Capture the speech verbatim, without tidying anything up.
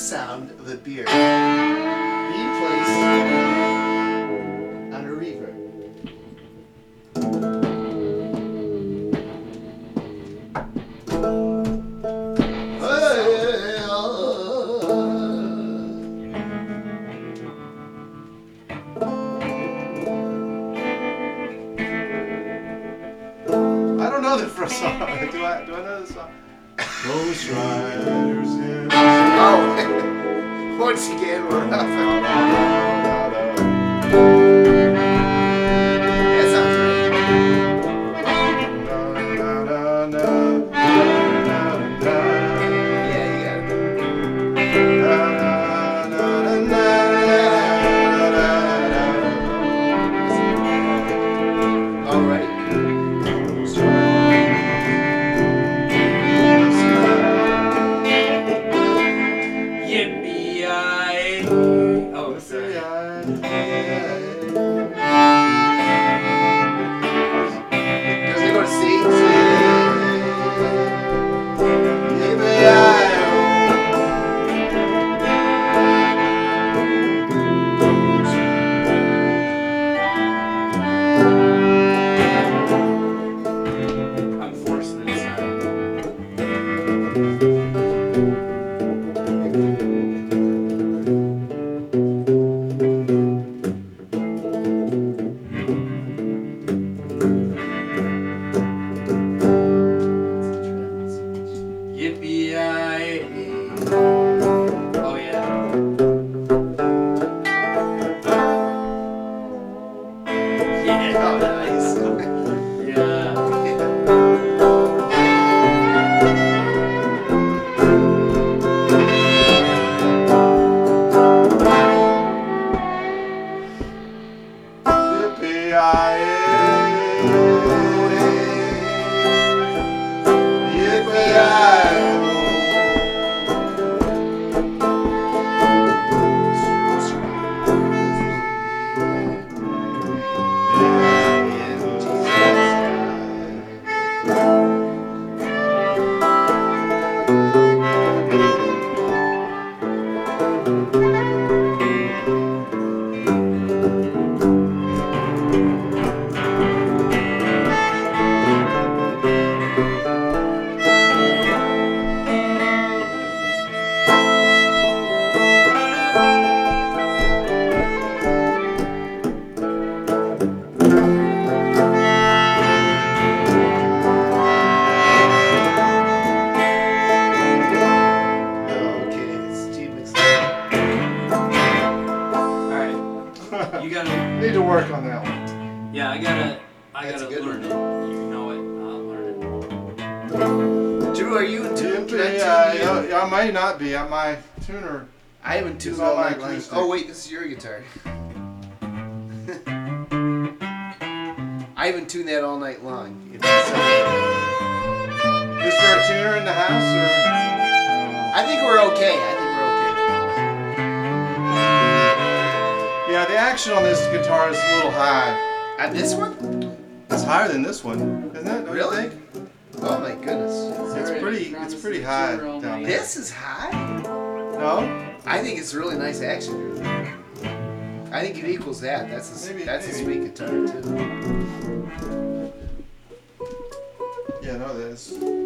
sound of the beer being placed on a reverb. I don't know the first song. Do I? Do I know the song? Ghost Riders in the Oh, once again, we're off. That sounds right. Yeah, you got it. All right. Yippee-yi! Oh, sorry. Does it go to C? I'm forcing it, sorry. Yippee-yi! Oh, yeah. Yeah. Oh, nice. Yeah. Okay, it's G mixed up. Alright. You gotta. Need to work on that one. Yeah, I gotta. I That's a gotta good learn one. it. You know it. I'll learn it. Drew, are you in tune? Can I tune Yeah, you? yeah, yeah, I may not be. I'm my tuner. I haven't tuned It's all all my night long. acoustic. Oh wait, this is your guitar. I haven't tuned that all night long. It's just, uh, Is there a tuner in the house or? I think we're okay. I think we're Yeah, the action on this guitar is a little high. okay. On this one? It's higher than this one, isn't it? Don't Really? you think? Oh my goodness. It's pretty. It's pretty high down there. This is high? No? I think it's really nice action. I think it equals that. That's a, Maybe- that's a maybe. sweet guitar too. Yeah, no, this.